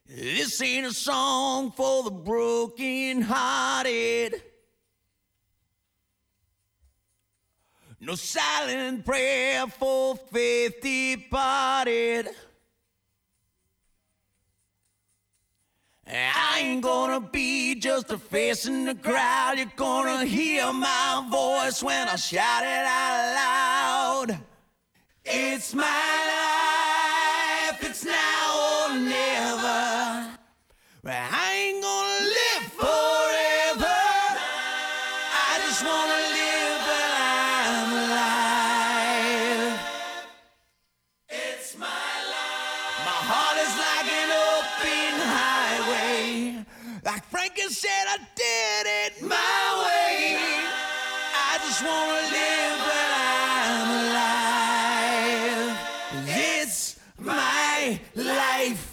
This ain't a song for the broken hearted. No silent prayer for faith departed. I ain't gonna be just a face in the crowd. You're gonna hear my voice when I shout it out loud. It's my life, it's now or never. I ain't gonna live forever. I just wanna live while I'm alive. It's my life. My heart is like an open highway. Like Frankie said, I did it my way. I just wanna live while I'm alive. It's my life.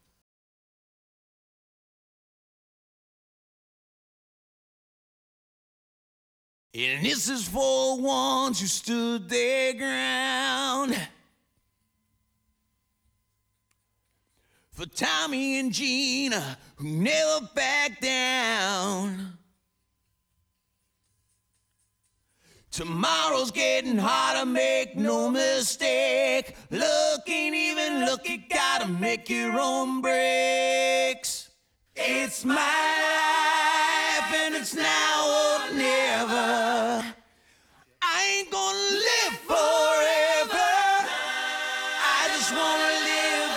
And this is for ones who stood their ground. For Tommy and Gina, who never backed down. Tomorrow's getting harder, make no mistake. Luck ain't even luck, you gotta make your own breaks. It's my life and it's now or never. I ain't gonna live forever. I just wanna live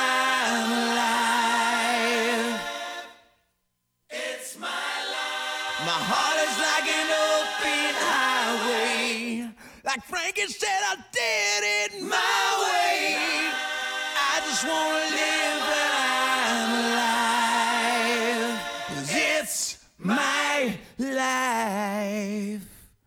while I'm alive. It's my life. My heart is like an open highway. Like Frankie said, I did it my way. I just wanna live while I'm alive. 'Cause it's my life.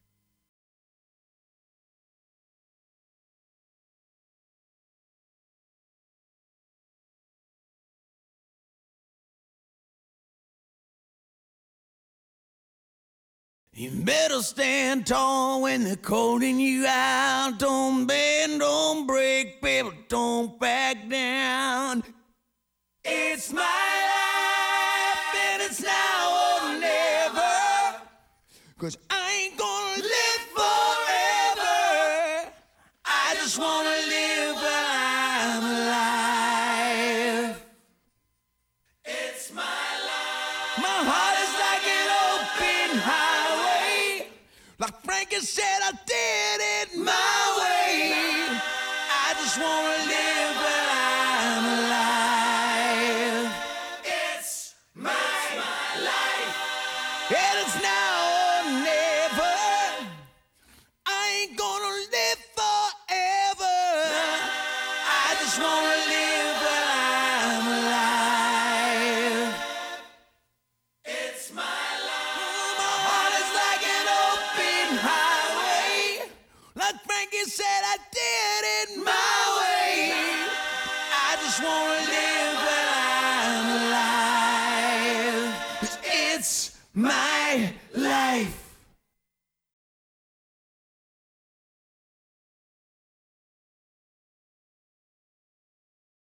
You better stand tall when they're calling you out. Don't bend, don't break, baby, don't back down. It's my life and it's now or never. 'Cause I ain't gonna live forever. I just wanna live while I'm alive. It's my life. My heart is like an open highway. Like Frankie said, I did it my way. I just wanna live while I'm alive. It's my life. And it's now or never. I ain't gonna live forever. I just wanna live while I'm alive. It's my life. My heart is like an open highway. Like Frankie said, I did it my way. I just wanna live while I'm alive. 'Cause it's my